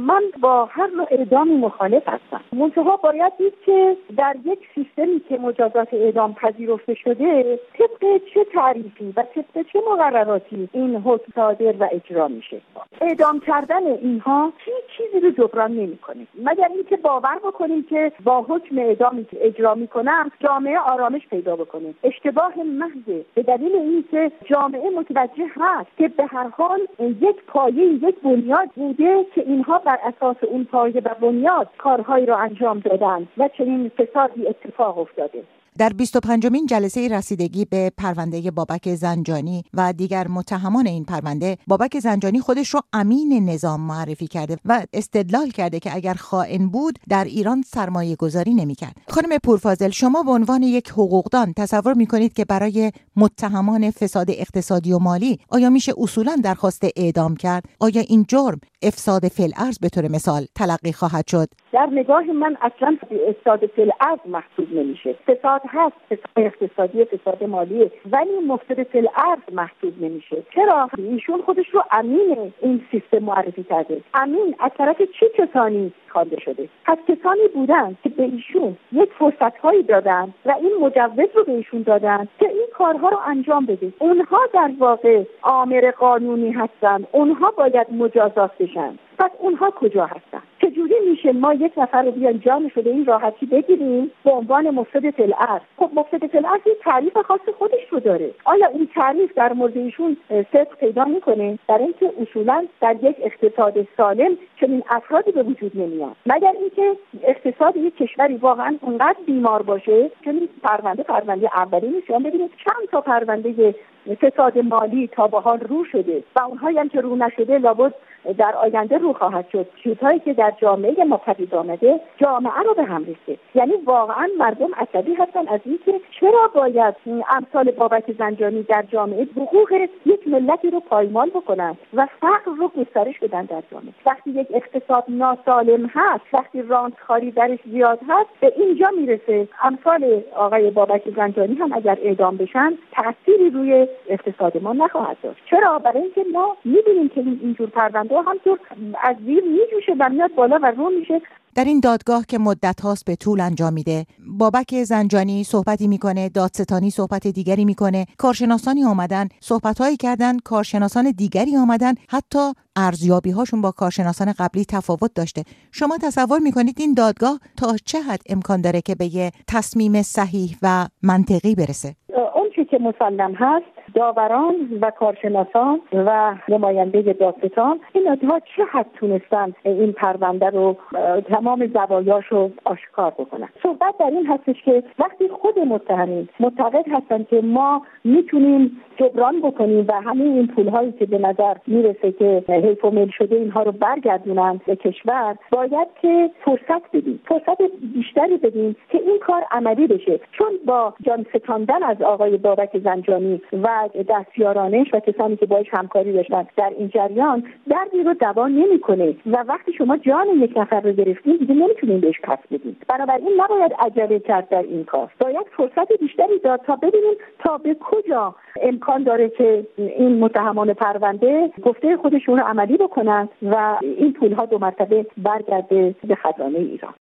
من با هر نوع اعدامی مخالف هستم. منتها باید دید که در یک سیستمی که مجازات اعدام پذیرفته شده طبق چه تعریفی و طبق چه مقرراتی این حکم صادر و اجرا میشه. اعدام کردن اینها چیزی رو جبران نمیکنه مگر اینکه باور بکنیم که با حکم اعدامی که اجرا میکنن جامعه آرامش پیدا بکنه. اشتباه محض به دلیل اینکه جامعه متوجه هست که به هر حال یک پایه، یک بنیاد بوده که اینها بر اساس اون پایه و بنیاد کارهایی رو انجام دادن و چنین فسادی اتفاق افتاده. در 25مین جلسه رسیدگی به پرونده بابک زنجانی و دیگر متهمان این پرونده، بابک زنجانی خودش رو امین نظام معرفی کرده و استدلال کرده که اگر خائن بود در ایران سرمایه گذاری نمی کرد. خانم پورفاضل، شما به عنوان یک حقوقدان تصور می کنید که برای متهمان فساد اقتصادی و مالی آیا میشه اصولا درخواست اعدام کرد؟ آیا این جرم افساد فی‌الارض به طور مثال تلقی خواهد شد؟ در نگاه من اصلا افساد فی‌الارض محسوب نمیشه. فساد هست، فساد اقتصادی، فساد مالی، ولی مفسد فی‌الارض محسوب نمیشه. چرا؟ ایشون خودش رو امین این سیستم معرفی کرده. امین از طرف چه کسانی خوانده شده؟ پس کسانی بودن که به ایشون یک فرصت‌هایی دادن و این مجوز رو به ایشون دادن که این کارها رو انجام بده. اونها در واقع آمر قانونی هستن، اونها باید مجازات بشن. پس اونها کجا هستن؟ چجوری میشه ما یک نفر رو بیان جانش رو به این راحتی بگیریم به عنوان مفسد فی‌الارض؟ خب مفسد فی‌الارض یک تعریف خاص خودش رو داره. آیا این تعریف در مورد ایشون صدق پیدا میکنه؟ در اینکه اصولا در یک اقتصاد سالم چنین افرادی به وجود نمیاد، مگر اینکه اقتصاد یک کشوری واقعا اونقدر بیمار باشه. چنین پرونده اولی نیست. شما ببینید چند تا پرونده فساد مالی تا به حال رو شده و اونهایی هم که رو نشده لابد در آینده رو خواهد شد. چیزهایی که در جامعه ما پدید آمده جامعه رو به هم ریخته. یعنی واقعا مردم عصبی هستن از اینکه چرا باید امثال بابک زنجانی در جامعه حقوق یک ملتی رو پایمال بکنن و فقر رو گسترش بدن در جامعه. وقتی یک اقتصاد ناسالم هست، وقتی رانتخواری درش زیاد هست، به اینجا میرسه امثال آقای بابک زنجانی هم اگر اعدام بشن تأثیری روی اقتصاد ما نخواهد داشت. چرا؟ برای اینکه ما می‌بینیم که اینجور پرونده همطور از زیر میجوشه و میاد بالا و رو میشه. در این دادگاه که مدت هاست به طول انجام میده، بابک زنجانی صحبتی میکنه، دادستانی صحبت دیگری میکنه، کارشناسانی آمدن صحبتهایی کردن، کارشناسان دیگری آمدن، حتی ارزیابی هاشون با کارشناسان قبلی تفاوت داشته. شما تصور میکنید این دادگاه تا چه حد امکان داره که به یه تصمیم صحیح و منطقی برسه؟ اون چیزی که مسلم هست، داوران و کارشناسان و نماینده دادستان اینها چه حد تونستن این پرونده رو تمام زوایاش رو آشکار بکنن. صحبت در این هستش که وقتی خود متهمین معتقد هستن که ما میتونیم جبران بکنیم و همه این پولهایی که به نظر میرسه که حیف و میل شده اینها رو برگردونن به کشور، باید که فرصت بدیم، فرصت بیشتری بدیم که این کار عملی بشه. چون با جان ستاندن از آقای بابک زنجانی و دستیارانش و کسانی که باهاش همکاری داشتن در این جریان دردی رو دوا نمیکنه و وقتی شما جان یک نفر رو گرفتین دیگه نمیتونین بهش پس بدین. بنابراین نباید عجله کرد در این کار. باید فرصت بیشتری داد تا ببینیم تا به کجا امکان داره که این متهمان پرونده گفته خودشون رو عملی بکنن و این پولها 2 مرتبه برگرده به خزانه ایران.